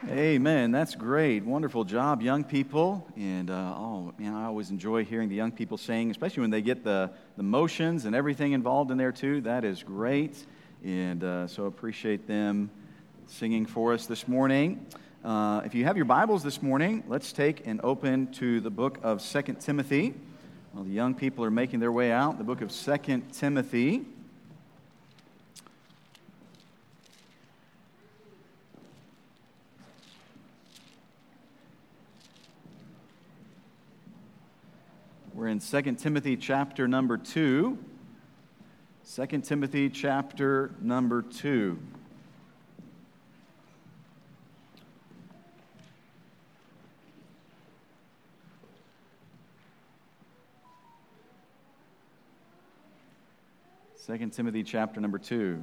Amen. That's great. Wonderful job, young people. And, I always enjoy hearing the young people sing, especially when they get the motions and everything involved in there, too. That is great. And so appreciate them singing for us this morning. If you have your Bibles this morning, let's take and open to the book of 2 Timothy. While the young people are making their way out, the book of 2 Timothy. We're in 2 Timothy chapter number 2. 2 Timothy chapter number 2. Second Timothy chapter number 2.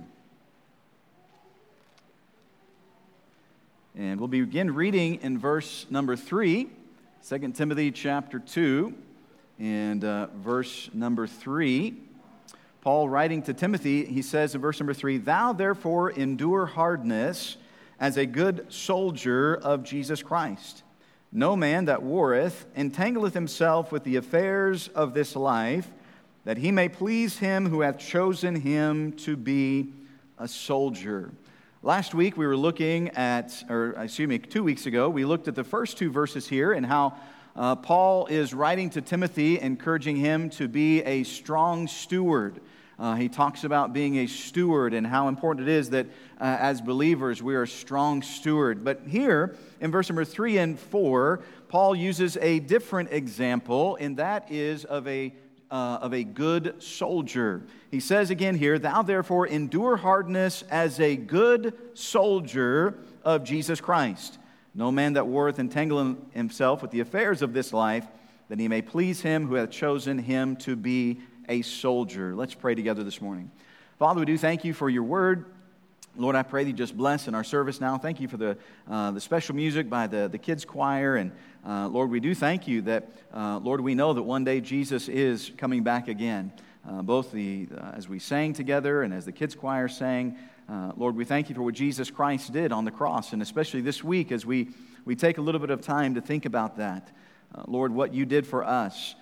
And we'll begin reading in verse number 3. 2 Timothy chapter 2. And verse number 3, Paul writing to Timothy, he says in verse number 3, "Thou therefore endure hardness as a good soldier of Jesus Christ. No man that warreth entangleth himself with the affairs of this life, that he may please him who hath chosen him to be a soldier." Last week we were looking at, 2 weeks ago, we looked at the first two verses here and how Paul is writing to Timothy, encouraging him to be a strong steward. He talks about being a steward and how important it is that as believers we are a strong steward. But here in verse number 3 and 4, Paul uses a different example, and that is of a good soldier. He says again here, "Thou therefore endure hardness as a good soldier of Jesus Christ. No man that warreth entangle himself with the affairs of this life, that he may please him who hath chosen him to be a soldier." Let's pray together this morning. Father, we do thank you for your word. Lord, I pray that you just bless in our service now. Thank you for the special music by the kids choir. And Lord, we do thank you that, Lord, we know that one day Jesus is coming back again. Both as we sang together and as the kids choir sang, Lord, we thank you for what Jesus Christ did on the cross, and especially this week as we take a little bit of time to think about that. Lord, what you did for us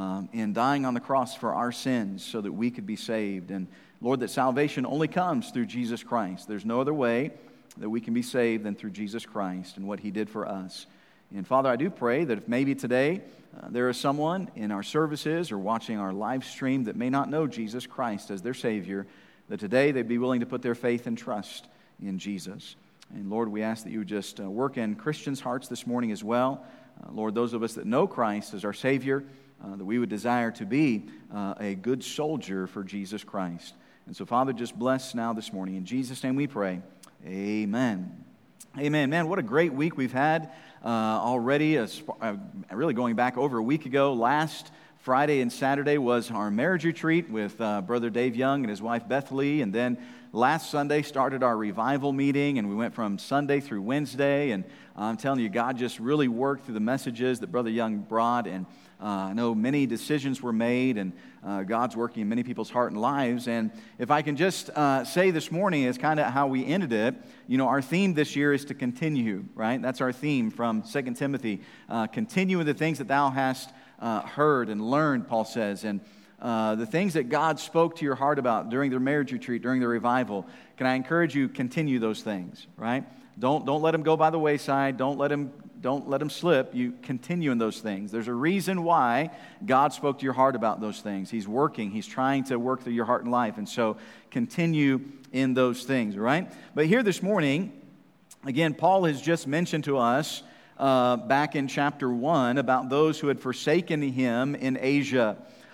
in dying on the cross for our sins so that we could be saved. And Lord, that salvation only comes through Jesus Christ. There's no other way that we can be saved than through Jesus Christ and what he did for us. And Father, I do pray that if maybe today there is someone in our services or watching our live stream that may not know Jesus Christ as their Savior, that today they'd be willing to put their faith and trust in Jesus. And Lord, we ask that you would just work in Christians' hearts this morning as well. Lord, those of us that know Christ as our Savior, that we would desire to be a good soldier for Jesus Christ. And so, Father, just bless now this morning. In Jesus' name we pray. Amen. Amen. Man, what a great week we've had already. Really going back over a week ago, last Friday and Saturday was our marriage retreat with Brother Dave Young and his wife Beth Lee, and then last Sunday started our revival meeting, and we went from Sunday through Wednesday, and I'm telling you, God just really worked through the messages that Brother Young brought, and I know many decisions were made, and God's working in many people's heart and lives. And if I can just say this morning is kind of how we ended it, our theme this year is to continue, right? That's our theme from 2 Timothy. Continue in the things that thou hast heard and learned, Paul says, and the things that God spoke to your heart about during the marriage retreat, during the revival. Can I encourage you, continue those things, right? Don't let them go by the wayside. Don't let them slip. You continue in those things. There's a reason why God spoke to your heart about those things. He's working. He's trying to work through your heart and life, and so continue in those things, right? But here this morning, again, Paul has just mentioned to us back in chapter 1 about those who had forsaken him in Asia.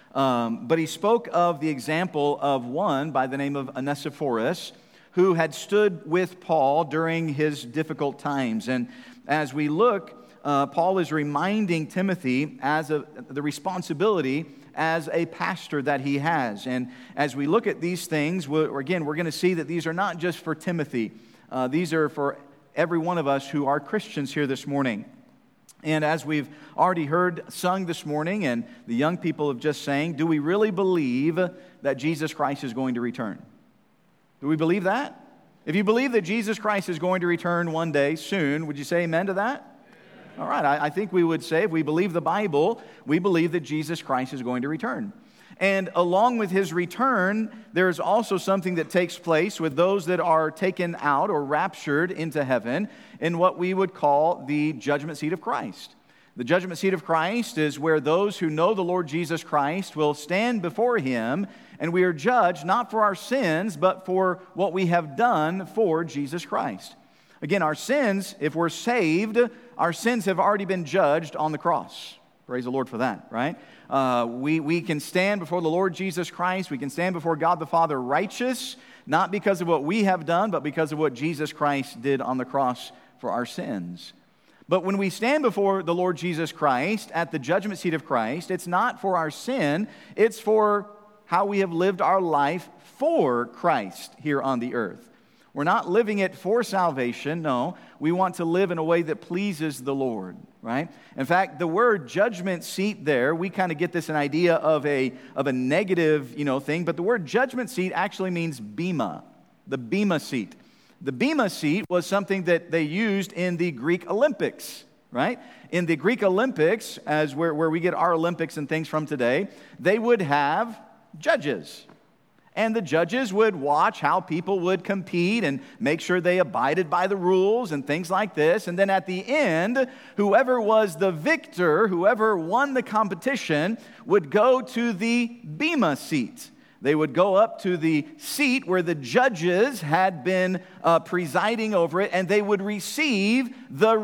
But he spoke of the example of one by the name of Onesiphorus, who had stood with Paul during his difficult times. And as we look, Paul is reminding Timothy the responsibility as a pastor that he has. And as we look at these things, we're going to see that these are not just for Timothy. These are for every one of us who are Christians here this morning. And as we've already heard sung this morning, and the young people have just sang, do we really believe that Jesus Christ is going to return? Do we believe that? If you believe that Jesus Christ is going to return one day soon, would you say amen to that? All right, I think we would say if we believe the Bible, we believe that Jesus Christ is going to return. And along with his return, there is also something that takes place with those that are taken out or raptured into heaven in what we would call the judgment seat of Christ. The judgment seat of Christ is where those who know the Lord Jesus Christ will stand before him, and we are judged not for our sins, but for what we have done for Jesus Christ. Again, our sins, if we're saved, our sins have already been judged on the cross. Praise the Lord for that, right? We can stand before the Lord Jesus Christ. We can stand before God the Father righteous, not because of what we have done, but because of what Jesus Christ did on the cross for our sins. But when we stand before the Lord Jesus Christ at the judgment seat of Christ, it's not for our sin, it's for how we have lived our life for Christ here on the earth. We're not living it for salvation, no. We want to live in a way that pleases the Lord, right? In fact, the word judgment seat there, we kind of get this an idea of a negative, thing, but the word judgment seat actually means bema, the bema seat. The bema seat was something that they used in the Greek Olympics, right? In the Greek Olympics, as where we get our Olympics and things from today, they would have judges. And the judges would watch how people would compete and make sure they abided by the rules and things like this. And then at the end, whoever was the victor, whoever won the competition, would go to the bema seat. They would go up to the seat where the judges had been presiding over it, and they would receive the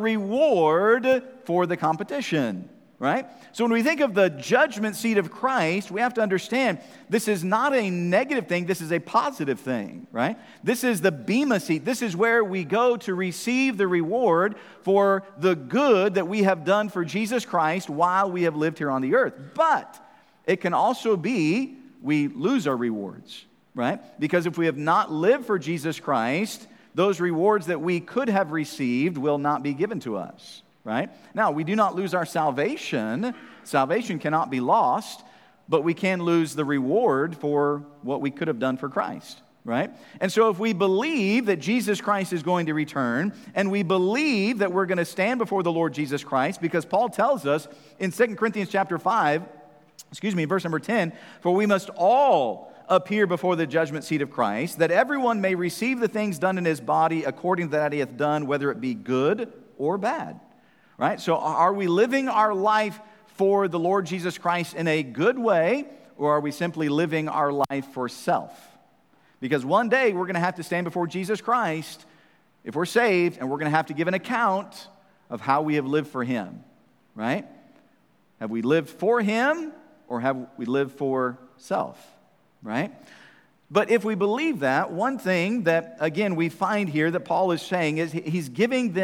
reward for the competition. Right? So when we think of the judgment seat of Christ, we have to understand this is not a negative thing, this is a positive thing, right? This is the bema seat. This is where we go to receive the reward for the good that we have done for Jesus Christ while we have lived here on the earth. But it can also be we lose our rewards, right? Because if we have not lived for Jesus Christ, those rewards that we could have received will not be given to us. Right? Now, we do not lose our salvation. Salvation cannot be lost, but we can lose the reward for what we could have done for Christ. Right? And so if we believe that Jesus Christ is going to return, and we believe that we're going to stand before the Lord Jesus Christ, because Paul tells us in 2 Corinthians chapter 5, verse number 10, for we must all appear before the judgment seat of Christ, that everyone may receive the things done in his body according to that he hath done, whether it be good or bad. Right? So are we living our life for the Lord Jesus Christ in a good way, or are we simply living our life for self? Because one day we're going to have to stand before Jesus Christ if we're saved, and we're going to have to give an account of how we have lived for him. Right? Have we lived for him, or have we lived for self? Right? But if we believe that, one thing that, again, we find here that Paul is saying is he's giving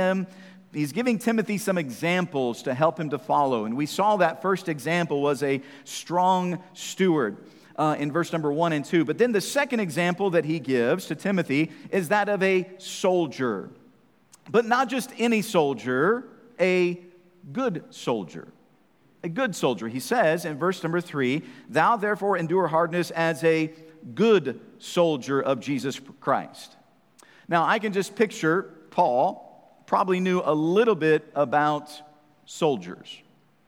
Timothy some examples to help him to follow. And we saw that first example was a strong steward in verse number 1 and 2. But then the second example that he gives to Timothy is that of a soldier. But not just any soldier, a good soldier. A good soldier. He says in verse number 3, thou therefore endure hardness as a good soldier of Jesus Christ. Now I can just picture Paul probably knew a little bit about soldiers.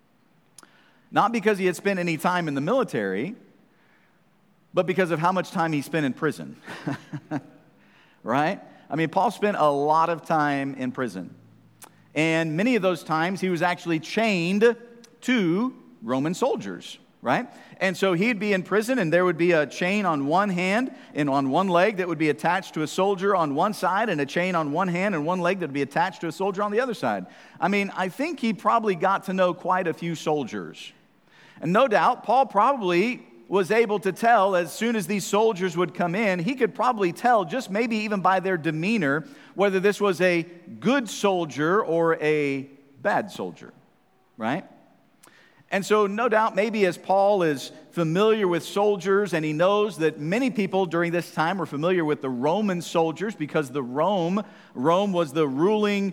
Not because he had spent any time in the military, but because of how much time he spent in prison. Right? I mean, Paul spent a lot of time in prison. And many of those times he was actually chained to Roman soldiers. Right? And so he'd be in prison, and there would be a chain on one hand and on one leg that would be attached to a soldier on one side, and a chain on one hand and one leg that would be attached to a soldier on the other side. I mean, I think he probably got to know quite a few soldiers. And no doubt, Paul probably was able to tell as soon as these soldiers would come in, he could probably tell just maybe even by their demeanor whether this was a good soldier or a bad soldier. Right? And so no doubt maybe as Paul is familiar with soldiers, and he knows that many people during this time were familiar with the Roman soldiers because Rome was the ruling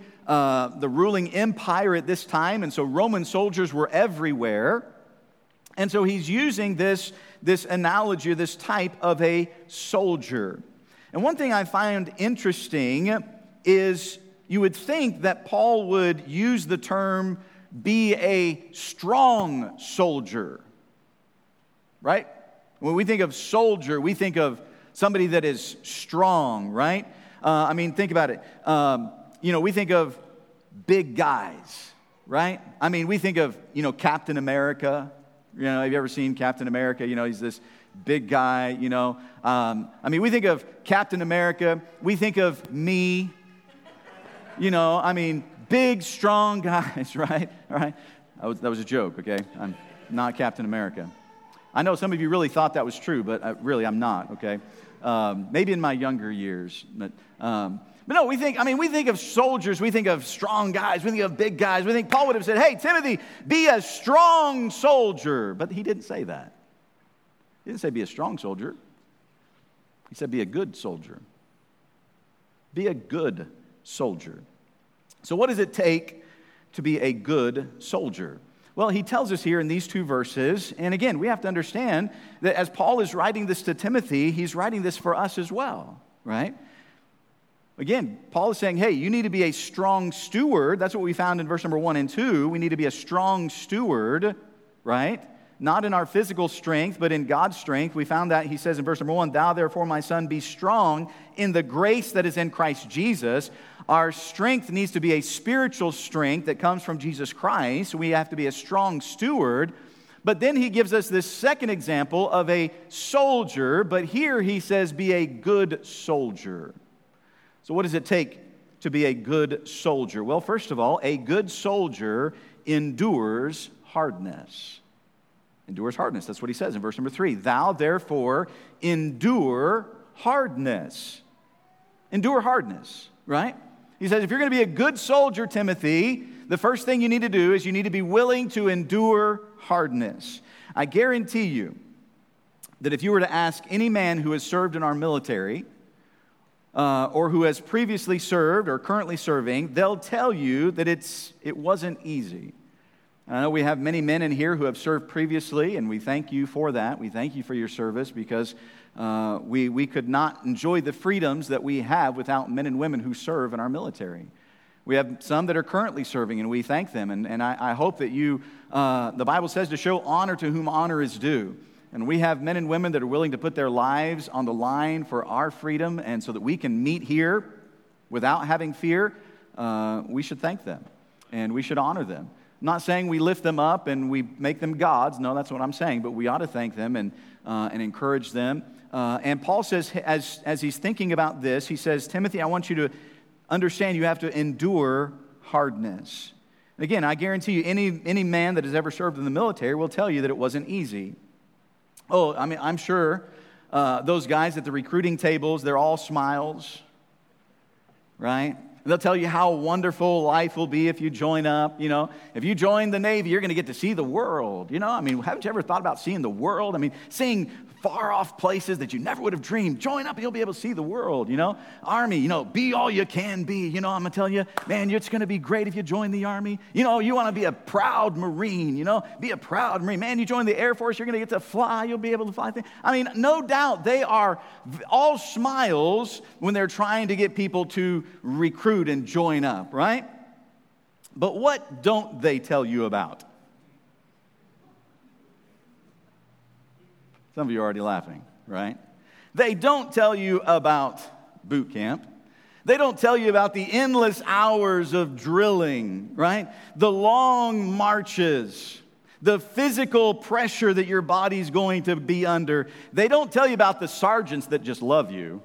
empire at this time, and so Roman soldiers were everywhere. And so he's using this analogy, this type of a soldier. And one thing I find interesting is you would think that Paul would use the term be a strong soldier, right? When we think of soldier, we think of somebody that is strong, right? Think about it. We think of big guys, right? We think of, Captain America. Have you ever seen Captain America? He's this big guy, we think of Captain America. We think of me, big, strong guys, right? All right. That was a joke, okay? I'm not Captain America. I know some of you really thought that was true, but really I'm not, okay? Maybe in my younger years. But no, we think of soldiers, we think of strong guys, we think of big guys. We think Paul would have said, hey, Timothy, be a strong soldier. But he didn't say that. He didn't say be a strong soldier. He said be a good soldier. Be a good soldier. So what does it take to be a good soldier? Well, he tells us here in these two verses, and again, we have to understand that as Paul is writing this to Timothy, he's writing this for us as well, right? Again, Paul is saying, hey, you need to be a strong steward. That's what we found in verse number 1 and 2. We need to be a strong steward, right? Not in our physical strength, but in God's strength. We found that, he says in verse number 1, thou therefore, my son, be strong in the grace that is in Christ Jesus. Our strength needs to be a spiritual strength that comes from Jesus Christ. We have to be a strong steward. But then he gives us this second example of a soldier, but here he says be a good soldier. So what does it take to be a good soldier? Well, first of all, a good soldier endures hardness. Endures hardness. That's what he says in verse number 3. Thou therefore endure hardness. Endure hardness, right? He says if you're going to be a good soldier, Timothy, the first thing you need to do is you need to be willing to endure hardness. I guarantee you that if you were to ask any man who has served in our military or who has previously served or currently serving, they'll tell you that it wasn't easy. I know we have many men in here who have served previously, and we thank you for that. We thank you for your service because we could not enjoy the freedoms that we have without men and women who serve in our military. We have some that are currently serving, and we thank them. And I hope that the Bible says to show honor to whom honor is due. And we have men and women that are willing to put their lives on the line for our freedom, and so that we can meet here without having fear. We should thank them, and we should honor them. I'm not saying we lift them up and we make them gods. No, that's what I'm saying. But we ought to thank them and encourage them. And Paul says, as he's thinking about this, he says, Timothy, I want you to understand you have to endure hardness. And again, I guarantee you, any man that has ever served in the military will tell you that it wasn't easy. I'm sure those guys at the recruiting tables, they're all smiles, right? They'll tell you how wonderful life will be if you join up. If you join the Navy, you're going to get to see the world. Haven't you ever thought about seeing the world? Seeing far-off places that you never would have dreamed. Join up, you'll be able to see the world, Army, be all you can be. I'm going to tell you, man, it's going to be great if you join the Army. You want to be a proud Marine, be a proud Marine. Man, you join the Air Force, you're going to get to fly. You'll be able to fly things. No doubt they are all smiles when they're trying to get people to recruit and join up, right? But what don't they tell you about? Some of you are already laughing, right? They don't tell you about boot camp. They don't tell you about the endless hours of drilling, right? The long marches, the physical pressure that your body's going to be under. They don't tell you about the sergeants that just love you,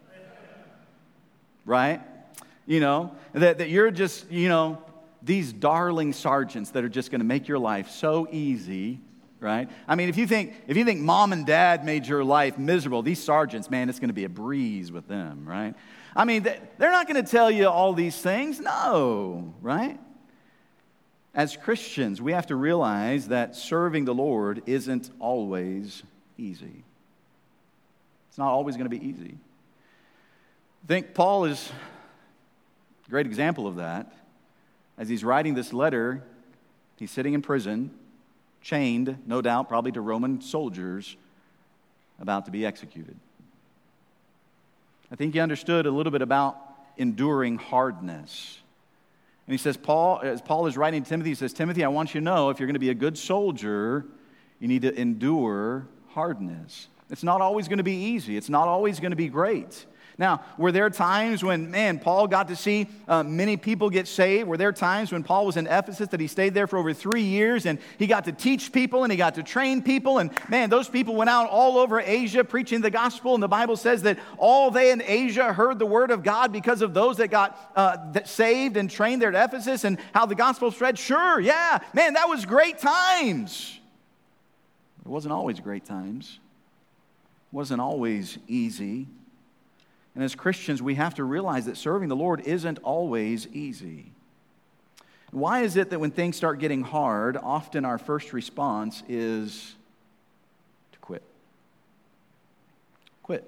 right? That you're just, these darling sergeants that are just going to make your life so easy, right? If you think mom and dad made your life miserable, these sergeants, man, it's going to be a breeze with them, right? They're not going to tell you all these things. No, right? As Christians, we have to realize that serving the Lord isn't always easy. It's not always going to be easy. I think Paul is a great example of that. As he's writing this letter, he's sitting in prison, chained, no doubt, probably to Roman soldiers, about to be executed. I think he understood a little bit about enduring hardness. And he says, as Paul is writing to Timothy, he says, Timothy, I want you to know if you're going to be a good soldier, you need to endure hardness. It's not always going to be easy. It's not always going to be great. Now, were there times when, Paul got to see many people get saved? Were there times when Paul was in Ephesus that he stayed there for over 3 years and he got to teach people and he got to train people? And those people went out all over Asia preaching the gospel. And the Bible says that all they in Asia heard the word of God because of those that got that saved and trained there at Ephesus and how the gospel spread. Sure, yeah, that was great times. It wasn't always great times. It wasn't always easy. And as Christians, we have to realize that serving the Lord isn't always easy. Why is it that when things start getting hard, often our first response is to quit? Quit.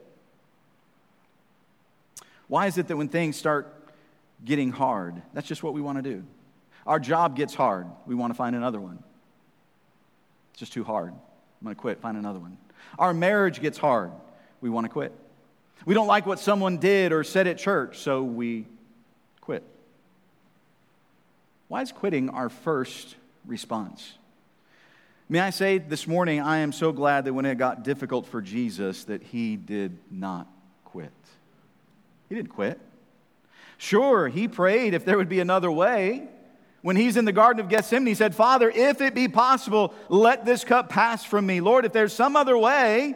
Why is it that when things start getting hard, that's just what we want to do? Our job gets hard. We want to find another one. It's just too hard. I'm going to quit, find another one. Our marriage gets hard. We want to quit. We don't like what someone did or said at church, so we quit. Why is quitting our first response? May I say this morning, I am so glad that when it got difficult for Jesus that he did not quit. He didn't quit. Sure, he prayed if there would be another way. When he's in the Garden of Gethsemane, he said, Father, if it be possible, let this cup pass from me. Lord, if there's some other way,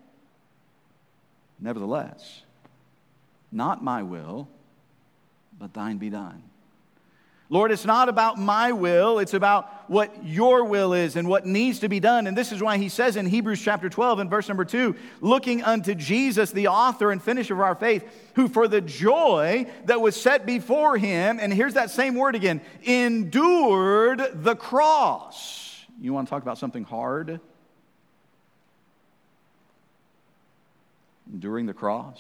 nevertheless, not my will, but thine be done. Lord, it's not about my will, it's about what your will is and what needs to be done. And this is why he says in Hebrews chapter 12 and verse number 2, looking unto Jesus, the author and finisher of our faith, who for the joy that was set before him, and here's that same word again, endured the cross. You want to talk about something hard? Enduring the cross.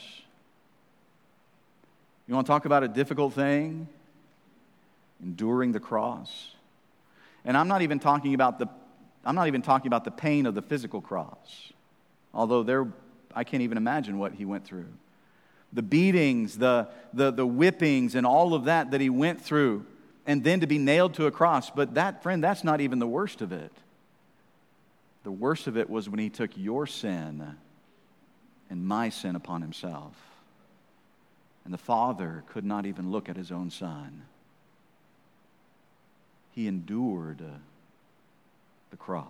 You want to talk about a difficult thing? Enduring the cross. And I'm not even talking about the pain of the physical cross. Although I can't even imagine what he went through. The beatings, the whippings, and all of that he went through, and then to be nailed to a cross. But that, friend, that's not even the worst of it. The worst of it was when he took your sin and my sin upon himself. And the Father could not even look at his own Son. He endured the cross.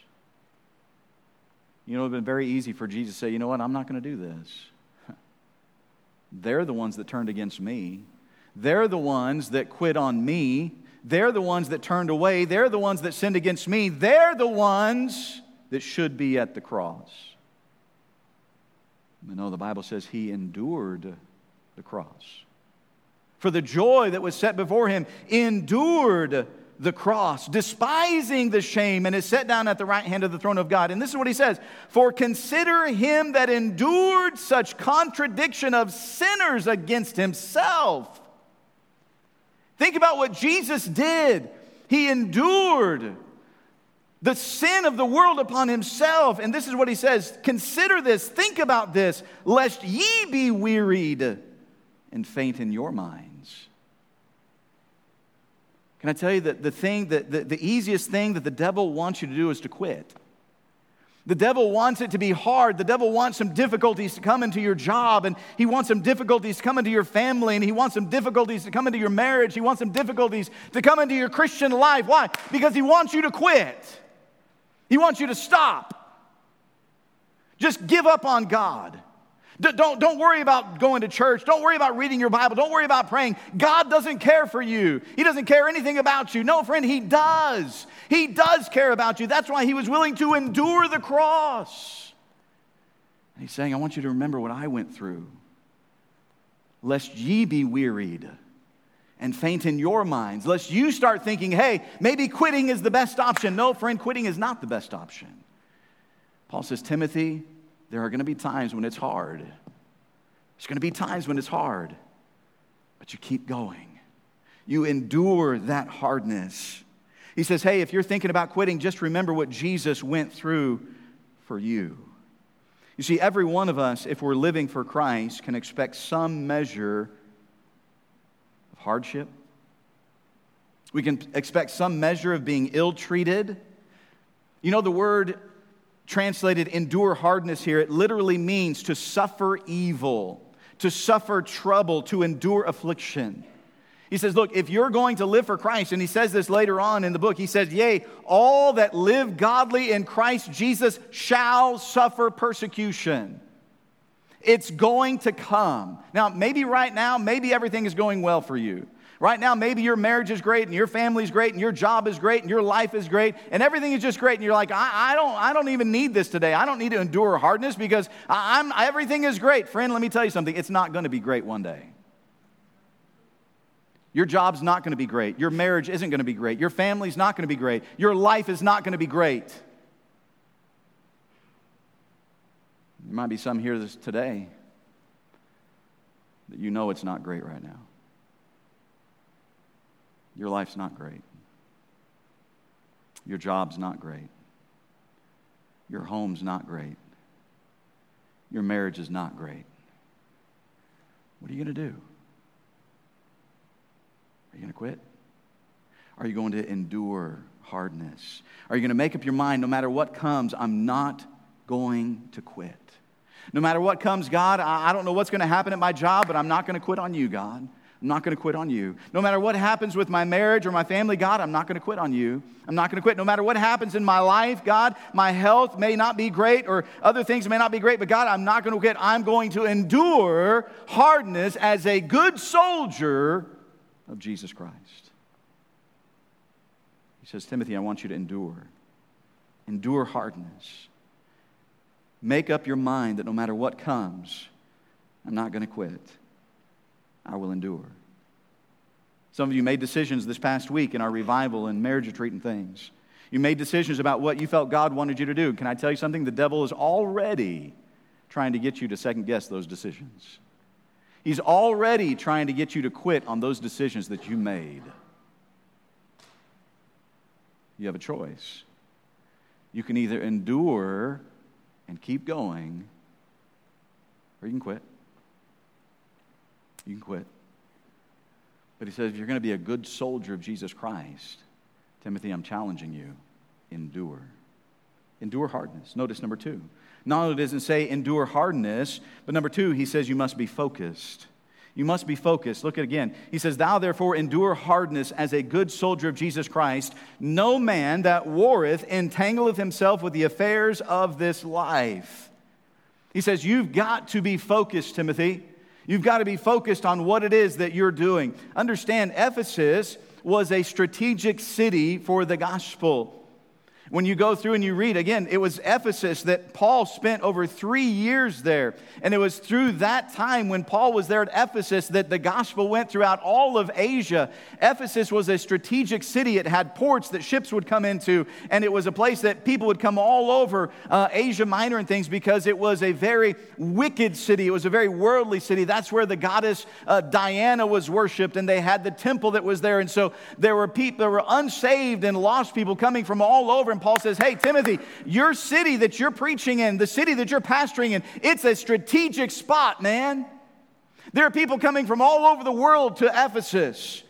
You know, it would have been very easy for Jesus to say, you know what, I'm not going to do this. They're the ones that turned against me. They're the ones that quit on me. They're the ones that turned away. They're the ones that sinned against me. They're the ones that should be at the cross. No, the Bible says he endured the cross. For the joy that was set before him, endured the cross, despising the shame, and is set down at the right hand of the throne of God. And this is what he says, for consider him that endured such contradiction of sinners against himself. Think about what Jesus did. He endured the sin of the world upon himself. And this is what he says, consider this, think about this, lest ye be wearied and faint in your minds. Can I tell you that the easiest thing that the devil wants you to do is to quit? The devil wants it to be hard. The devil wants some difficulties to come into your job, and he wants some difficulties to come into your family, and he wants some difficulties to come into your marriage. He wants some difficulties to come into your Christian life. Why? Because he wants you to quit. He wants you to stop. Just give up on God. Don't worry about going to church. Don't worry about reading your Bible. Don't worry about praying. God doesn't care for you. He doesn't care anything about you. No, friend, he does. He does care about you. That's why he was willing to endure the cross. And he's saying, I want you to remember what I went through, lest ye be wearied and faint in your minds, lest you start thinking, hey, maybe quitting is the best option. No, friend, quitting is not the best option. Paul says, Timothy, there are going to be times when it's hard. There's going to be times when it's hard, but you keep going. You endure that hardness. He says, hey, if you're thinking about quitting, just remember what Jesus went through for you. You see, every one of us, if we're living for Christ, can expect some measure of hardship. We can expect some measure of being ill-treated. You know, the word translated endure hardness here, it literally means to suffer evil, to suffer trouble, to endure affliction. He says, look, if you're going to live for Christ, and he says this later on in the book, he says, yea, all that live godly in Christ Jesus shall suffer persecution. It's going to come. Now, maybe right now, maybe everything is going well for you. Right now, maybe your marriage is great, and your family is great, and your job is great, and your life is great, and everything is just great, and you're like, I don't even need this today. I don't need to endure hardness because everything is great. Friend, let me tell you something. It's not going to be great one day. Your job's not going to be great. Your marriage isn't going to be great. Your family's not going to be great. Your life is not going to be great. There might be some here today that you know it's not great right now. Your life's not great. Your job's not great. Your home's not great. Your marriage is not great. What are you going to do? Are you going to quit? Are you going to endure hardness? Are you going to make up your mind, no matter what comes, I'm not going to quit? No matter what comes, God, I don't know what's going to happen at my job, but I'm not going to quit on you, God. I'm not going to quit on you. No matter what happens with my marriage or my family, God, I'm not going to quit on you. I'm not going to quit. No matter what happens in my life, God, my health may not be great or other things may not be great, but God, I'm not going to quit. I'm going to endure hardness as a good soldier of Jesus Christ. He says, Timothy, I want you to endure. Endure hardness. Make up your mind that no matter what comes, I'm not going to quit. I will endure. Some of you made decisions this past week in our revival and marriage retreat and things. You made decisions about what you felt God wanted you to do. Can I tell you something? The devil is already trying to get you to second guess those decisions. He's already trying to get you to quit on those decisions that you made. You have a choice. You can either endure and keep going, or you can quit. You can quit. But he says, if you're going to be a good soldier of Jesus Christ, Timothy, I'm challenging you, endure. Endure hardness. Notice number 2. Not only does it say endure hardness, but number 2, he says you must be focused. You must be focused. Look at it again. He says, thou therefore endure hardness as a good soldier of Jesus Christ. No man that warreth entangleth himself with the affairs of this life. He says, you've got to be focused, Timothy. You've got to be focused on what it is that you're doing. Understand, Ephesus was a strategic city for the gospel. When you go through and you read, again, it was Ephesus that Paul spent over 3 years there. And it was through that time when Paul was there at Ephesus that the gospel went throughout all of Asia. Ephesus was a strategic city. It had ports that ships would come into. And it was a place that people would come all over Asia Minor and things because it was a very wicked city. It was a very worldly city. That's where the goddess Diana was worshipped. And they had the temple that was there. And so there were people, there were unsaved and lost people coming from all over. And Paul says, hey, Timothy, your city that you're preaching in, the city that you're pastoring in, it's a strategic spot, man. There are people coming from all over the world to Ephesus.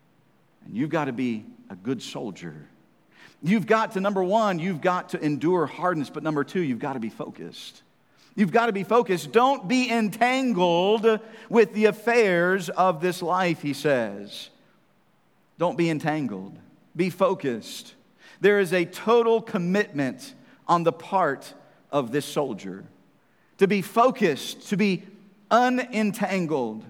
And you've got to be a good soldier. You've got to, number 1, you've got to endure hardness. But number 2, you've got to be focused. You've got to be focused. Don't be entangled with the affairs of this life, he says. Don't be entangled. Be focused. There is a total commitment on the part of this soldier to be focused, to be unentangled.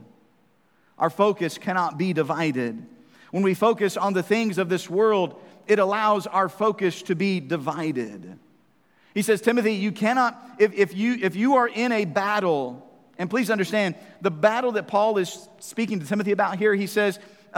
Our focus cannot be divided. When we focus on the things of this world, it allows our focus to be divided. He says, Timothy, you cannot, if you are in a battle, and please understand, the battle that Paul is speaking to Timothy about here, he says,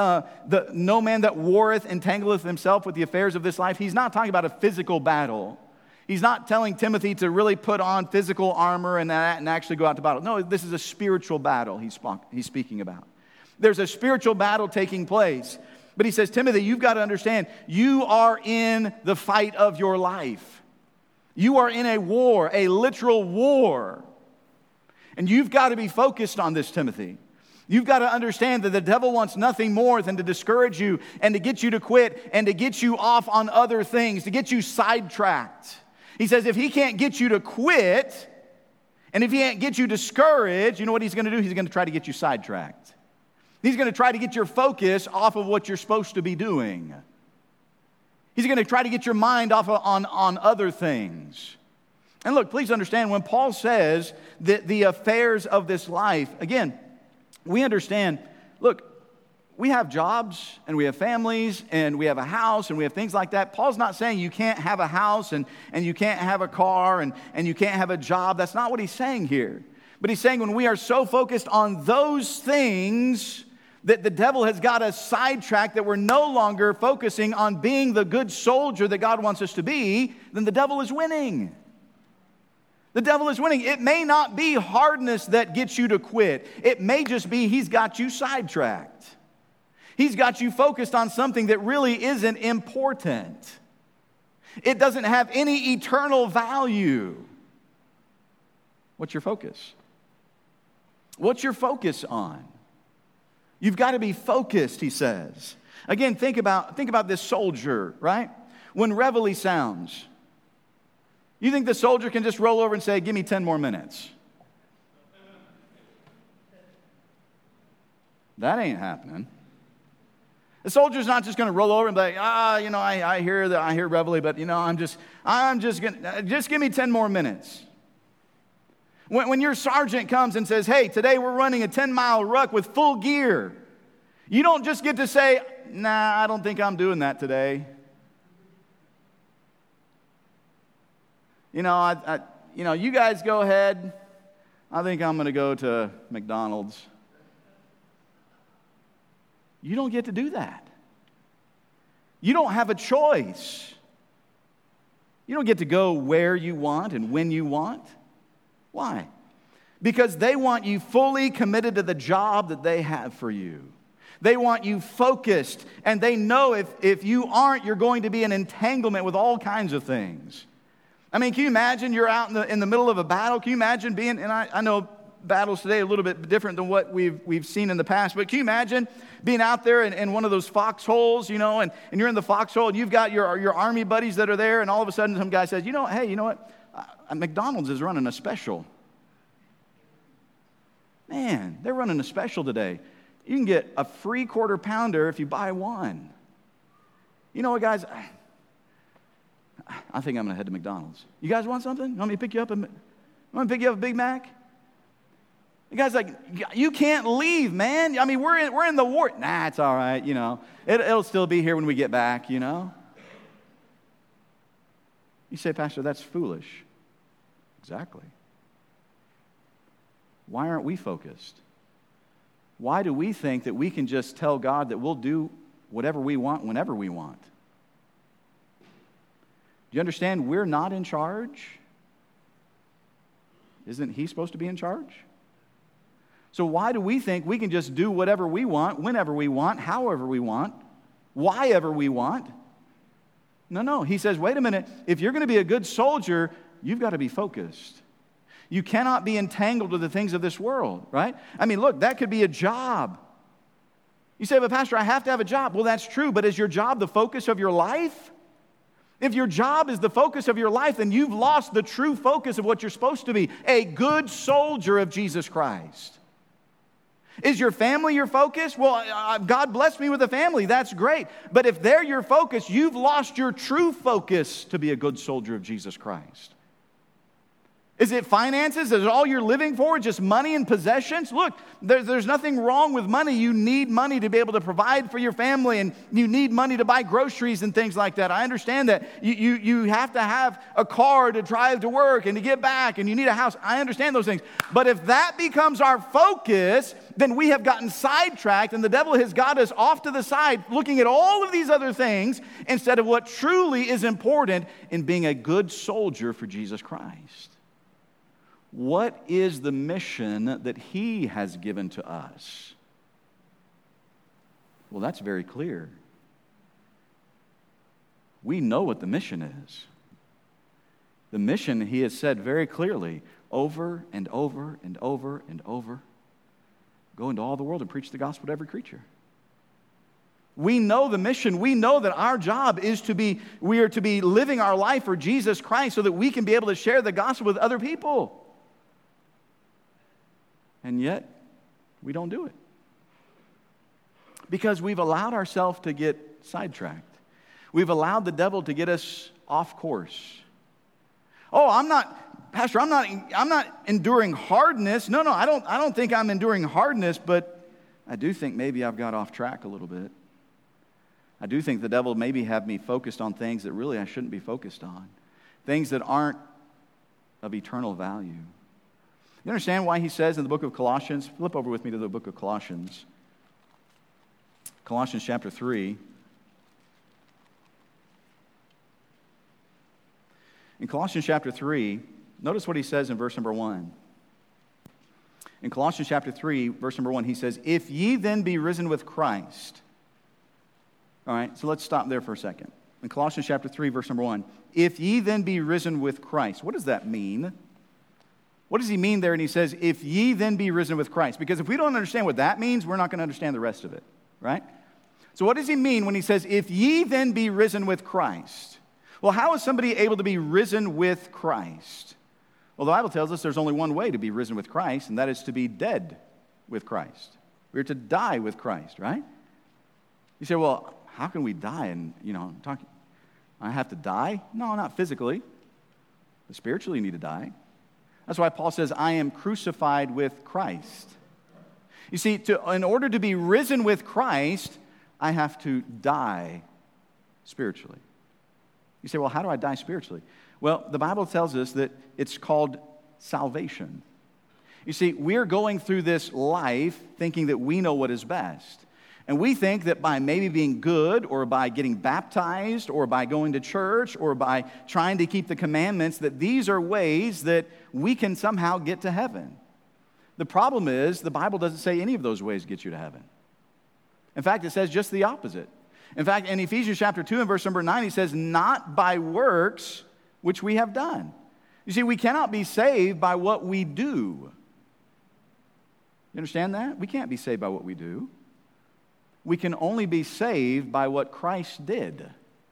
no man that warreth entangleth himself with the affairs of this life. He's not talking about a physical battle. He's not telling Timothy to really put on physical armor and actually go out to battle. No, this is a spiritual battle he's speaking about. There's a spiritual battle taking place. But he says, Timothy, you've got to understand, you are in the fight of your life. You are in a war, a literal war. And you've got to be focused on this, Timothy. You've got to understand that the devil wants nothing more than to discourage you and to get you to quit and to get you off on other things, to get you sidetracked. He says if he can't get you to quit, and if he can't get you discouraged, you know what he's going to do? He's going to try to get you sidetracked. He's going to try to get your focus off of what you're supposed to be doing. He's going to try to get your mind off on other things. And look, please understand, when Paul says that the affairs of this life, again, we understand, look, we have jobs and we have families and we have a house and we have things like that. Paul's not saying you can't have a house and you can't have a car and you can't have a job. That's not what he's saying here. But he's saying when we are so focused on those things that the devil has got us sidetracked, that we're no longer focusing on being the good soldier that God wants us to be, then the devil is winning. The devil is winning. It may not be hardness that gets you to quit. It may just be he's got you sidetracked. He's got you focused on something that really isn't important. It doesn't have any eternal value. What's your focus? What's your focus on? You've got to be focused, he says. Again, think about this soldier, right? When reveille sounds, you think the soldier can just roll over and say, give me 10 more minutes? That ain't happening. The soldier's not just going to roll over and be like, I hear reveille, but I'm just give me 10 more minutes. When your sergeant comes and says, hey, today we're running a 10-mile ruck with full gear, you don't just get to say, nah, I don't think I'm doing that today. You guys go ahead. I think I'm going to go to McDonald's. You don't get to do that. You don't have a choice. You don't get to go where you want and when you want. Why? Because they want you fully committed to the job that they have for you. They want you focused, and they know if you aren't, you're going to be in entanglement with all kinds of things. I mean, can you imagine you're out in the middle of a battle? Can you imagine being, and I know battles today are a little bit different than what we've seen in the past, but can you imagine being out there in one of those foxholes, and you're in the foxhole, and you've got your army buddies that are there, and all of a sudden some guy says, hey, you know what? McDonald's is running a special. Man, they're running a special today. You can get a free quarter pounder if you buy one. You know what, guys? I think I'm going to head to McDonald's. You guys want something? You want me to pick you up? Want me to pick you up a Big Mac? The guy's like, you can't leave, man. I mean, we're in the war. Nah, it's all right, It'll still be here when we get back, You say, Pastor, that's foolish. Exactly. Why aren't we focused? Why do we think that we can just tell God that we'll do whatever we want whenever we want? Do you understand we're not in charge? Isn't he supposed to be in charge? So why do we think we can just do whatever we want, whenever we want, however we want, why ever we want? No. He says, wait a minute. If you're going to be a good soldier, you've got to be focused. You cannot be entangled with the things of this world, right? I mean, look, that could be a job. You say, but Pastor, I have to have a job. Well, that's true, but is your job the focus of your life? If your job is the focus of your life, then you've lost the true focus of what you're supposed to be, a good soldier of Jesus Christ. Is your family your focus? Well, God blessed me with a family. That's great. But if they're your focus, you've lost your true focus to be a good soldier of Jesus Christ. Is it finances? Is it all you're living for? Just money and possessions? Look, there's nothing wrong with money. You need money to be able to provide for your family, and you need money to buy groceries and things like that. I understand that. You have to have a car to drive to work and to get back, and you need a house. I understand those things. But if that becomes our focus, then we have gotten sidetracked, and the devil has got us off to the side looking at all of these other things instead of what truly is important in being a good soldier for Jesus Christ. What is the mission that he has given to us? Well, that's very clear. We know what the mission is. The mission, he has said very clearly, over and over and over and over, go into all the world and preach the gospel to every creature. We know the mission. We know that our job is we are to be living our life for Jesus Christ so that we can be able to share the gospel with other people. And yet, we don't do it. Because we've allowed ourselves to get sidetracked. We've allowed the devil to get us off course. Oh, Pastor, I'm not enduring hardness. No, I don't think I'm enduring hardness, but I do think maybe I've got off track a little bit. I do think the devil maybe have me focused on things that really I shouldn't be focused on. Things that aren't of eternal value. You understand why he says in the book of Colossians, flip over with me to the book of Colossians. Colossians chapter 3. In Colossians chapter 3, notice what he says in verse number 1. In Colossians chapter 3, verse number 1, he says, if ye then be risen with Christ. All right, so let's stop there for a second. In Colossians chapter 3, verse number 1, if ye then be risen with Christ. What does that mean? What does he mean there? And he says, if ye then be risen with Christ. Because if we don't understand what that means, we're not going to understand the rest of it, right? So what does he mean when he says, if ye then be risen with Christ? Well, how is somebody able to be risen with Christ? Well, the Bible tells us there's only one way to be risen with Christ, and that is to be dead with Christ. We're to die with Christ, right? You say, well, how can we die? And, I have to die? No, not physically. But spiritually, you need to die. That's why Paul says, I am crucified with Christ. You see, in order to be risen with Christ, I have to die spiritually. You say, well, how do I die spiritually? Well, the Bible tells us that it's called salvation. You see, we're going through this life thinking that we know what is best. And we think that by maybe being good or by getting baptized or by going to church or by trying to keep the commandments, that these are ways that we can somehow get to heaven. The problem is the Bible doesn't say any of those ways get you to heaven. In fact, it says just the opposite. In fact, in Ephesians chapter 2 and verse number 9, he says, not by works which we have done. You see, we cannot be saved by what we do. You understand that? We can't be saved by what we do. We can only be saved by what Christ did.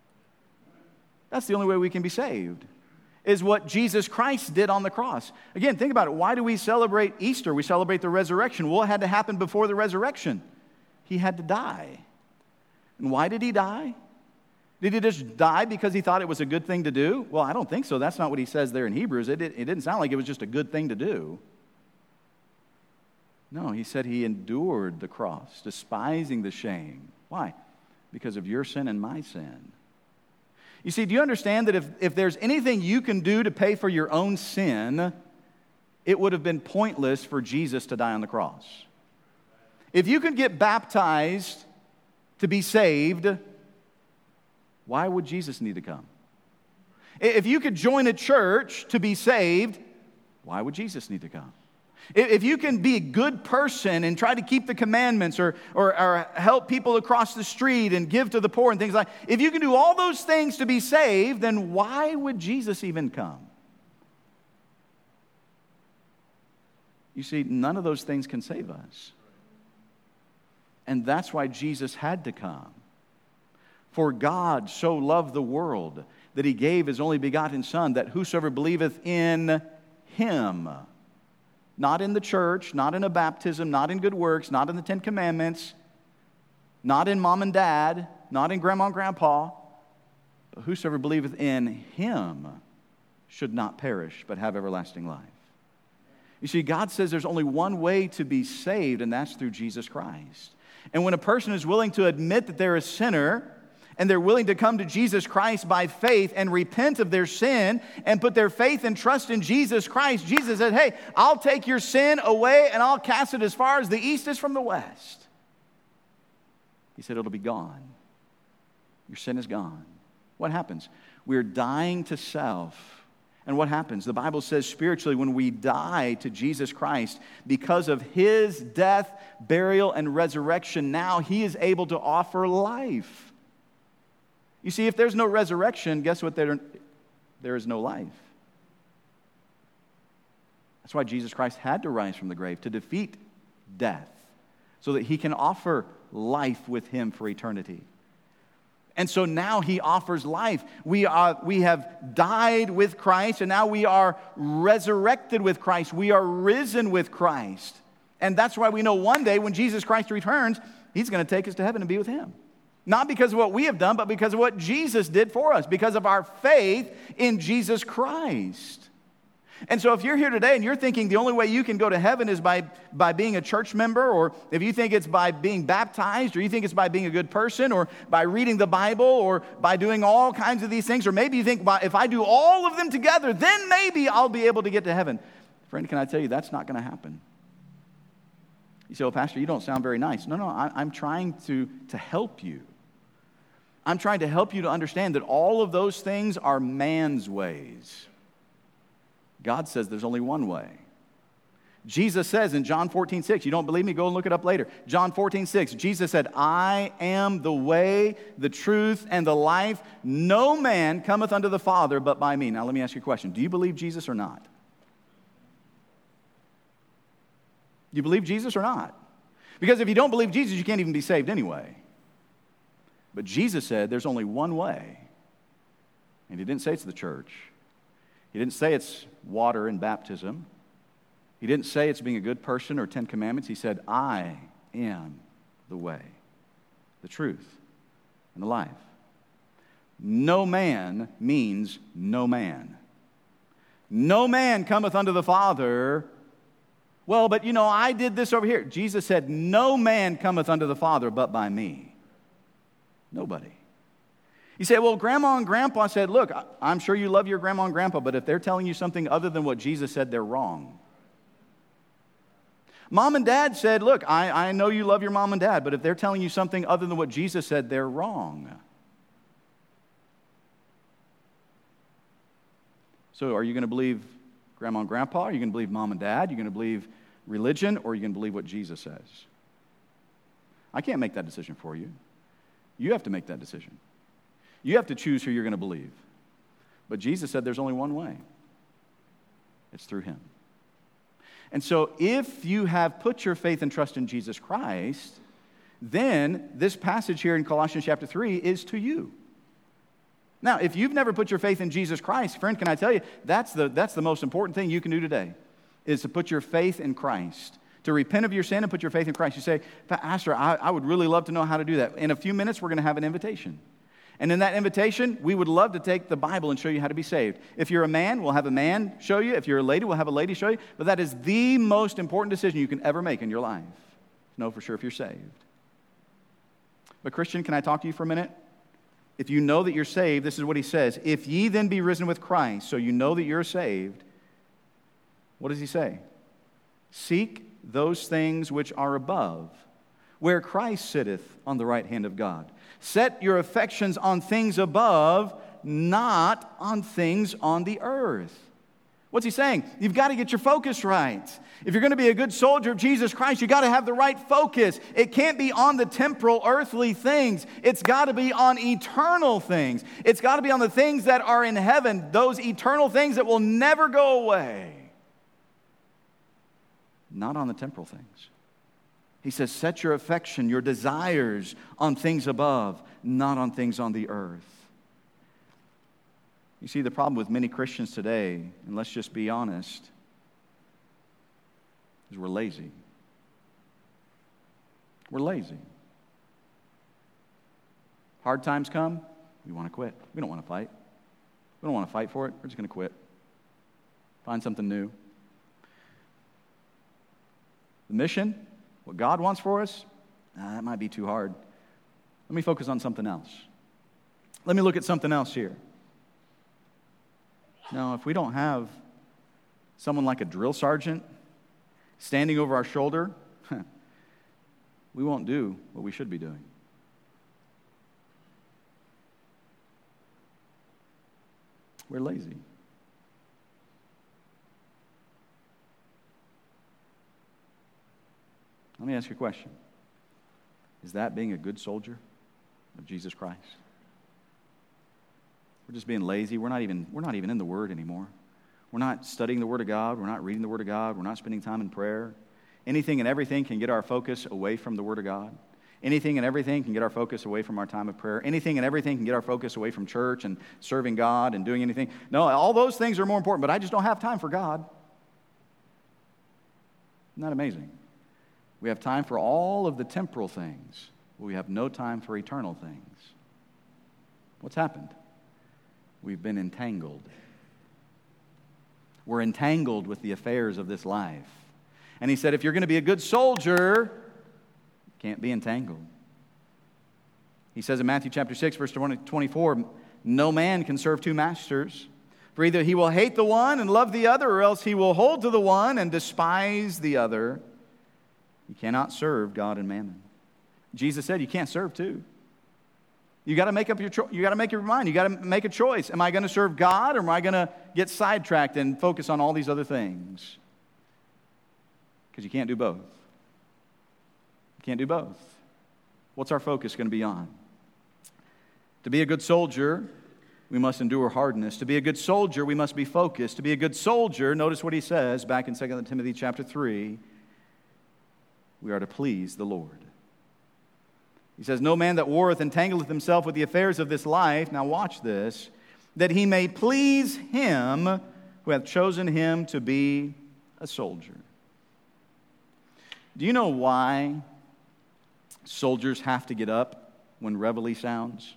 That's the only way we can be saved, is what Jesus Christ did on the cross. Again, think about it. Why do we celebrate Easter? We celebrate the resurrection. What had to happen before the resurrection? He had to die. And why did he die? Did he just die because he thought it was a good thing to do? Well, I don't think so. That's not what he says there in Hebrews. It didn't sound like it was just a good thing to do. No, he said he endured the cross, despising the shame. Why? Because of your sin and my sin. You see, do you understand that if there's anything you can do to pay for your own sin, it would have been pointless for Jesus to die on the cross? If you could get baptized to be saved, why would Jesus need to come? If you could join a church to be saved, why would Jesus need to come? If you can be a good person and try to keep the commandments or help people across the street and give to the poor and things like that, if you can do all those things to be saved, then why would Jesus even come? You see, none of those things can save us. And that's why Jesus had to come. For God so loved the world that he gave his only begotten Son, that whosoever believeth in him, not in the church, not in a baptism, not in good works, not in the Ten Commandments, not in mom and dad, not in grandma and grandpa, but whosoever believeth in him should not perish, but have everlasting life. You see, God says there's only one way to be saved, and that's through Jesus Christ. And when a person is willing to admit that they're a sinner, and they're willing to come to Jesus Christ by faith and repent of their sin and put their faith and trust in Jesus Christ, Jesus said, hey, I'll take your sin away and I'll cast it as far as the east is from the west. He said, it'll be gone. Your sin is gone. What happens? We're dying to self. And what happens? The Bible says spiritually, when we die to Jesus Christ, because of his death, burial, and resurrection, now he is able to offer life. You see, if there's no resurrection, guess what? There is no life. That's why Jesus Christ had to rise from the grave, to defeat death, so that he can offer life with him for eternity. And so now he offers life. We have died with Christ, and now we are resurrected with Christ. We are risen with Christ. And that's why we know one day when Jesus Christ returns, he's going to take us to heaven and be with him. Not because of what we have done, but because of what Jesus did for us, because of our faith in Jesus Christ. And so if you're here today and you're thinking the only way you can go to heaven is by being a church member, or if you think it's by being baptized, or you think it's by being a good person, or by reading the Bible, or by doing all kinds of these things, or maybe you think, if I do all of them together, then maybe I'll be able to get to heaven. Friend, can I tell you, that's not going to happen. You say, well, Pastor, you don't sound very nice. No, I'm trying to help you. I'm trying to help you to understand that all of those things are man's ways. God says there's only one way. Jesus says in John 14:6, you don't believe me? Go and look it up later. John 14:6, Jesus said, I am the way, the truth, and the life. No man cometh unto the Father but by me. Now let me ask you a question. Do you believe Jesus or not? Do you believe Jesus or not? Because if you don't believe Jesus, you can't even be saved anyway. But Jesus said there's only one way. And he didn't say it's the church. He didn't say it's water and baptism. He didn't say it's being a good person or 10 Commandments. He said, I am the way, the truth, and the life. No man means no man. No man cometh unto the Father. Well, but I did this over here. Jesus said, no man cometh unto the Father but by me. Nobody. You say, well, Grandma and Grandpa said, look, I'm sure you love your Grandma and Grandpa, but if they're telling you something other than what Jesus said, they're wrong. Mom and Dad said, look, I know you love your mom and dad, but if they're telling you something other than what Jesus said, they're wrong. So are you going to believe Grandma and Grandpa? Are you going to believe Mom and Dad? Are you going to believe religion? Or are you going to believe what Jesus says? I can't make that decision for you. You have to make that decision. You have to choose who you're going to believe. But Jesus said there's only one way. It's through him. And so if you have put your faith and trust in Jesus Christ, then this passage here in Colossians chapter 3 is to you. Now, if you've never put your faith in Jesus Christ, friend, can I tell you, that's the most important thing you can do today, is to put your faith in Christ. To repent of your sin and put your faith in Christ. You say, Pastor, I would really love to know how to do that. In a few minutes, we're going to have an invitation. And in that invitation, we would love to take the Bible and show you how to be saved. If you're a man, we'll have a man show you. If you're a lady, we'll have a lady show you. But that is the most important decision you can ever make in your life. Know for sure if you're saved. But Christian, can I talk to you for a minute? If you know that you're saved, this is what he says. If ye then be risen with Christ, so you know that you're saved, what does he say? Seek those things which are above, where Christ sitteth on the right hand of God. Set your affections on things above, not on things on the earth. What's he saying? You've got to get your focus right. If you're going to be a good soldier of Jesus Christ, you've got to have the right focus. It can't be on the temporal, earthly things. It's got to be on eternal things. It's got to be on the things that are in heaven, those eternal things that will never go away. Not on the temporal things. He says, set your affection, your desires on things above, not on things on the earth. You see, the problem with many Christians today, and let's just be honest, is we're lazy. We're lazy. Hard times come, we want to quit. We don't want to fight. We don't want to fight for it. We're just going to quit. Find something new. The mission, what God wants for us, that might be too hard. Let me focus on something else. Let me look at something else here. Now, if we don't have someone like a drill sergeant standing over our shoulder, we won't do what we should be doing. We're lazy. Let me ask you a question. Is that being a good soldier of Jesus Christ? We're just being lazy. We're not even in the Word anymore. We're not studying the Word of God. We're not reading the Word of God. We're not spending time in prayer. Anything and everything can get our focus away from the Word of God. Anything and everything can get our focus away from our time of prayer. Anything and everything can get our focus away from church and serving God and doing anything. No, all those things are more important, but I just don't have time for God. Isn't that amazing? We have time for all of the temporal things, but we have no time for eternal things. What's happened? We've been entangled. We're entangled with the affairs of this life. And he said, if you're going to be a good soldier, you can't be entangled. He says in Matthew chapter 6, verse 24, no man can serve two masters. For either he will hate the one and love the other, or else he will hold to the one and despise the other. You cannot serve God and mammon. Jesus said you can't serve two. You got to make up you got to make your mind. You got to make a choice. Am I going to serve God, or am I going to get sidetracked and focus on all these other things? Because you can't do both. You can't do both. What's our focus going to be on? To be a good soldier, we must endure hardness. To be a good soldier, we must be focused. To be a good soldier, notice what he says back in 2 Timothy chapter 3, we are to please the Lord. He says, no man that warreth entangleth himself with the affairs of this life, now watch this, that he may please him who hath chosen him to be a soldier. Do you know why soldiers have to get up when reveille sounds?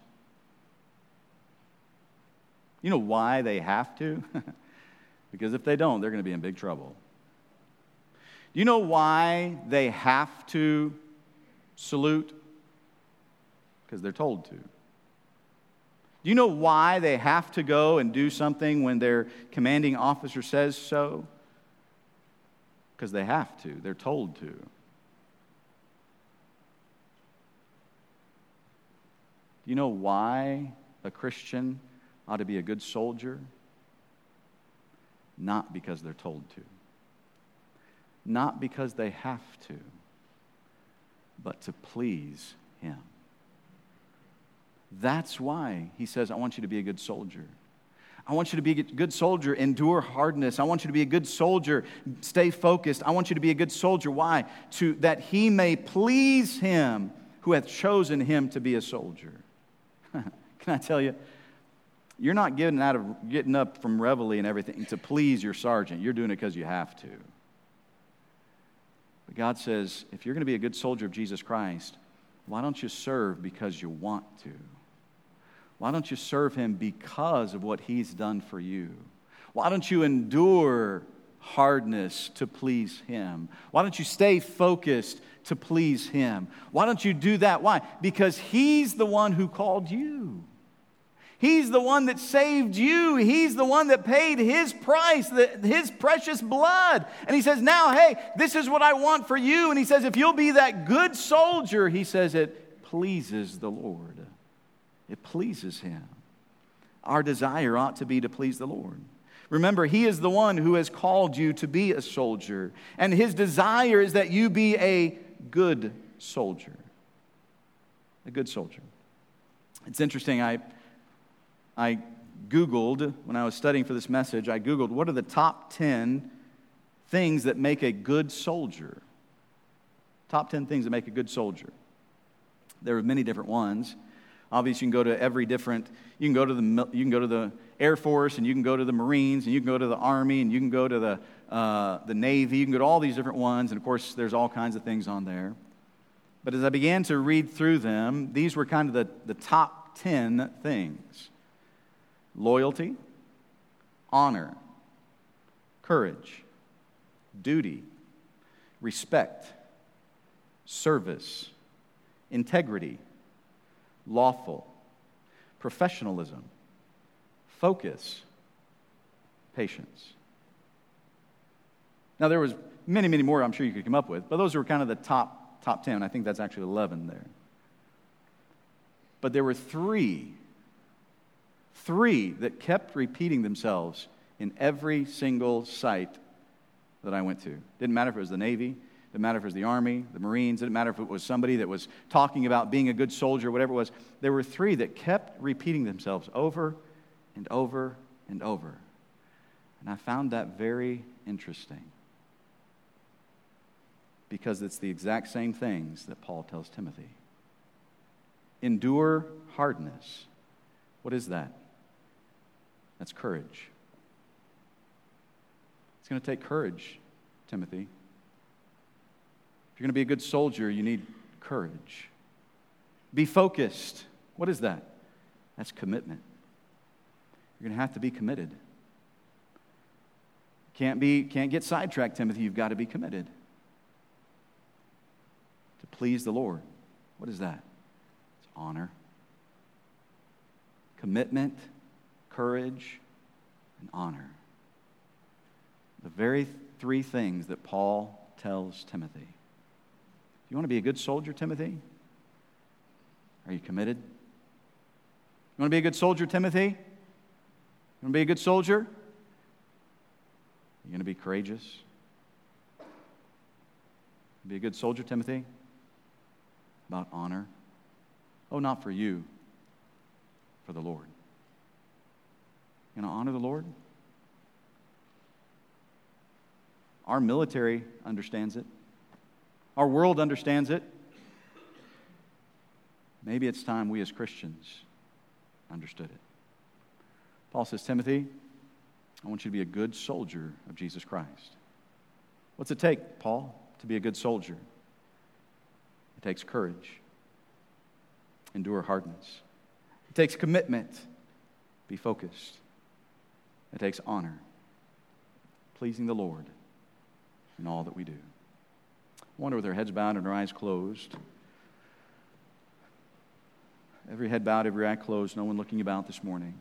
You know why they have to? Because if they don't, they're going to be in big trouble. Do you know why they have to salute? Because they're told to. Do you know why they have to go and do something when their commanding officer says so? Because they have to. They're told to. Do you know why a Christian ought to be a good soldier? Not because they're told to. Not because they have to, but to please him. That's why he says, I want you to be a good soldier. I want you to be a good soldier, endure hardness. I want you to be a good soldier, stay focused. I want you to be a good soldier. Why? That he may please him who hath chosen him to be a soldier. Can I tell you? You're not getting up from reveille and everything to please your sergeant. You're doing it because you have to. But God says, if you're going to be a good soldier of Jesus Christ, why don't you serve because you want to? Why don't you serve him because of what he's done for you? Why don't you endure hardness to please him? Why don't you stay focused to please him? Why don't you do that? Why? Because he's the one who called you. He's the one that saved you. He's the one that paid his price, his precious blood. And he says, now, hey, this is what I want for you. And he says, if you'll be that good soldier, he says, it pleases the Lord. It pleases him. Our desire ought to be to please the Lord. Remember, he is the one who has called you to be a soldier. And his desire is that you be a good soldier. A good soldier. It's interesting, I Googled, when I was studying for this message, I Googled what are the top 10 things that make a good soldier. Top 10 things that make a good soldier. There are many different ones. Obviously, you can go to you can go to the Air Force, and you can go to the Marines, and you can go to the Army, and you can go to the Navy. You can go to all these different ones, and of course, there's all kinds of things on there. But as I began to read through them, these were kind of the top 10 things. Loyalty, honor, courage, duty, respect, service, integrity, lawful, professionalism, focus, patience. Now, there was many, many more I'm sure you could come up with, but those were kind of the top 10. I think that's actually 11 there. But there were three that kept repeating themselves in every single site that I went to. Didn't matter if it was the Navy, didn't matter if it was the Army, the Marines, didn't matter if it was somebody that was talking about being a good soldier, whatever it was. There were three that kept repeating themselves over and over and over. And I found that very interesting because it's the exact same things that Paul tells Timothy. Endure hardness. What is that? That's courage. It's going to take courage, Timothy. If you're going to be a good soldier, you need courage. Be focused. What is that? That's commitment. You're going to have to be committed. Can't get sidetracked, Timothy. You've got to be committed to please the Lord. What is that? It's honor, commitment, courage, and honor. The very three things that Paul tells Timothy. You want to be a good soldier, Timothy? Are you committed? You want to be a good soldier, Timothy? You want to be a good soldier? You're going to be courageous? Be a good soldier, Timothy? About honor? Oh, not for you, for the Lord. You want to honor the Lord? Our military understands it. Our world understands it. Maybe it's time we as Christians understood it. Paul says, Timothy, I want you to be a good soldier of Jesus Christ. What's it take, Paul, to be a good soldier? It takes courage. Endure hardness. It takes commitment. Be focused. It takes honor. Pleasing the Lord in all that we do. I wonder with our heads bowed and our eyes closed. Every head bowed, every eye closed, no one looking about this morning.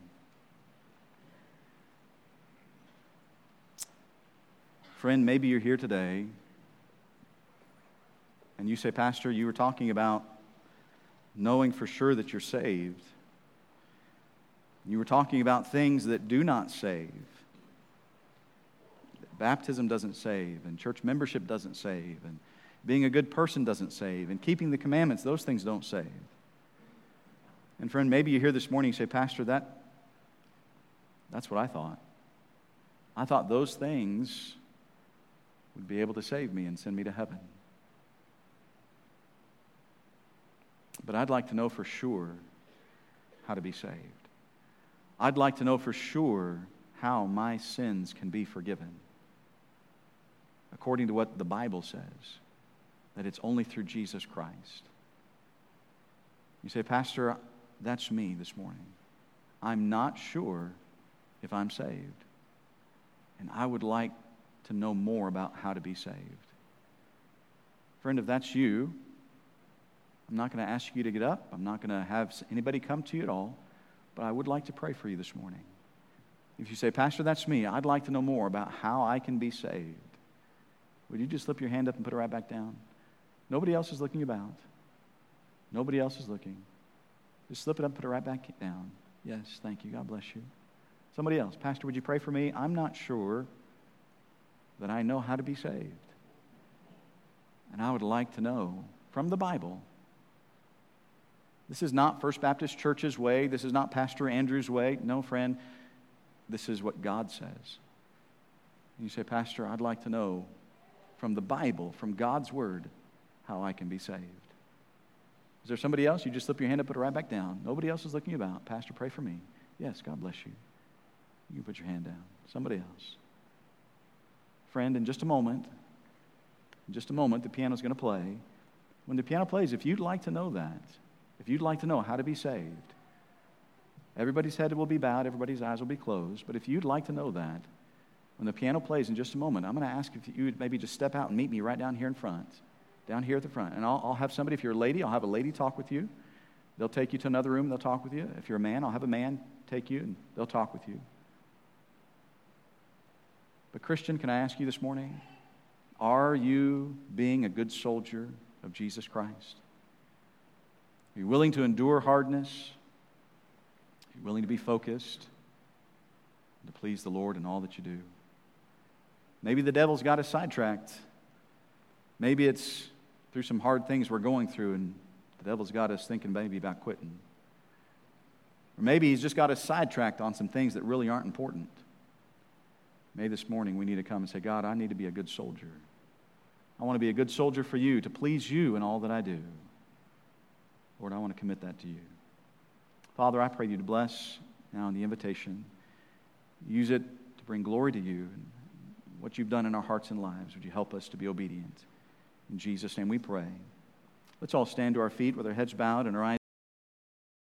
Friend, maybe you're here today and you say, Pastor, you were talking about knowing for sure that you're saved. You were talking about things that do not save. Baptism doesn't save, and church membership doesn't save, and being a good person doesn't save, and keeping the commandments, those things don't save. And friend, maybe you're here this morning and say, Pastor, that's what I thought. I thought those things would be able to save me and send me to heaven. But I'd like to know for sure how to be saved. I'd like to know for sure how my sins can be forgiven. According to what the Bible says, that it's only through Jesus Christ. You say, Pastor, that's me this morning. I'm not sure if I'm saved. And I would like to know more about how to be saved. Friend, if that's you, I'm not going to ask you to get up. I'm not going to have anybody come to you at all. But I would like to pray for you this morning. If you say, Pastor, that's me. I'd like to know more about how I can be saved. Would you just slip your hand up and put it right back down? Nobody else is looking about. Nobody else is looking. Just slip it up and put it right back down. Yes, thank you. God bless you. Somebody else. Pastor, would you pray for me? I'm not sure that I know how to be saved. And I would like to know from the Bible. This is not First Baptist Church's way. This is not Pastor Andrew's way. No, friend. This is what God says. And you say, Pastor, I'd like to know from the Bible, from God's Word, how I can be saved. Is there somebody else? You just slip your hand up, put it right back down. Nobody else is looking about. Pastor, pray for me. Yes, God bless you. You can put your hand down. Somebody else. Friend, in just a moment, the piano's going to play. When the piano plays, if you'd like to know that, if you'd like to know how to be saved, everybody's head will be bowed, everybody's eyes will be closed, but if you'd like to know that, when the piano plays in just a moment, I'm going to ask if you would maybe just step out and meet me right down here in front, down here at the front. And I'll have somebody, if you're a lady, I'll have a lady talk with you. They'll take you to another room, they'll talk with you. If you're a man, I'll have a man take you and they'll talk with you. But Christian, can I ask you this morning, are you being a good soldier of Jesus Christ? Are you willing to endure hardness? Are you willing to be focused? To please the Lord in all that you do? Maybe the devil's got us sidetracked. Maybe it's through some hard things we're going through and the devil's got us thinking maybe about quitting. Or maybe he's just got us sidetracked on some things that really aren't important. May this morning we need to come and say, God, I need to be a good soldier. I want to be a good soldier for you, to please you in all that I do. Lord, I want to commit that to you. Father, I pray you to bless now in the invitation. Use it to bring glory to you and what you've done in our hearts and lives. Would you help us to be obedient? In Jesus' name we pray. Let's all stand to our feet with our heads bowed and our eyes